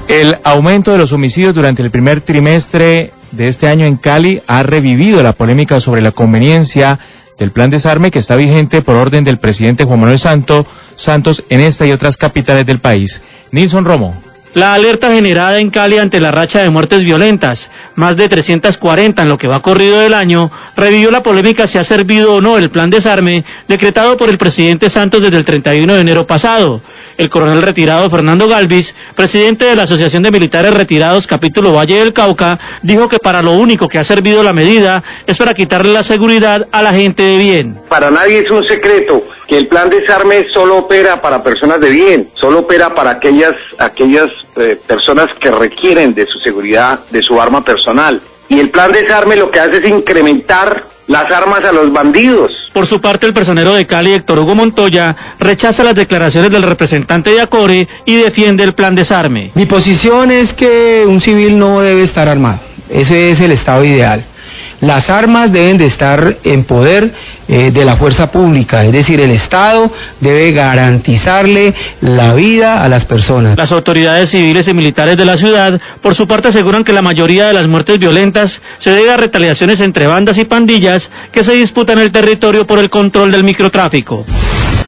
El aumento de los homicidios durante el primer trimestre de este año en Cali ha revivido la polémica sobre la conveniencia del plan desarme que está vigente por orden del presidente Juan Manuel Santos en esta y otras capitales del país. Nilson Romo. La alerta generada en Cali ante la racha de muertes violentas, más de 340 en lo que va corrido del año, revivió la polémica si ha servido o no el plan desarme decretado por el presidente Santos desde el 31 de enero pasado. El coronel retirado Fernando Galvis, presidente de la Asociación de Militares Retirados capítulo Valle del Cauca, dijo que para lo único que ha servido la medida es para quitarle la seguridad a la gente de bien. Para nadie es un secreto que el plan desarme solo opera para personas de bien, solo opera para aquellas personas que requieren de su seguridad, de su arma personal. Y el plan desarme lo que hace es incrementar las armas a los bandidos. Por su parte, el personero de Cali, Héctor Hugo Montoya, rechaza las declaraciones del representante de ACORE y defiende el plan desarme. Mi posición es que un civil no debe estar armado. Ese es el estado ideal. Las armas deben de estar en poder de la fuerza pública, es decir, el Estado debe garantizarle la vida a las personas. Las autoridades civiles y militares de la ciudad, por su parte, aseguran que la mayoría de las muertes violentas se debe a retaliaciones entre bandas y pandillas que se disputan el territorio por el control del microtráfico.